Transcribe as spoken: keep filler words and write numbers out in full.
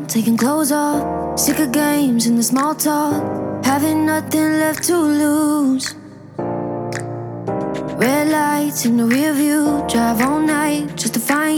taking clothes off. Sick of games and the small talk, having nothing left to lose. Red lights in the rear view, drive all night just to find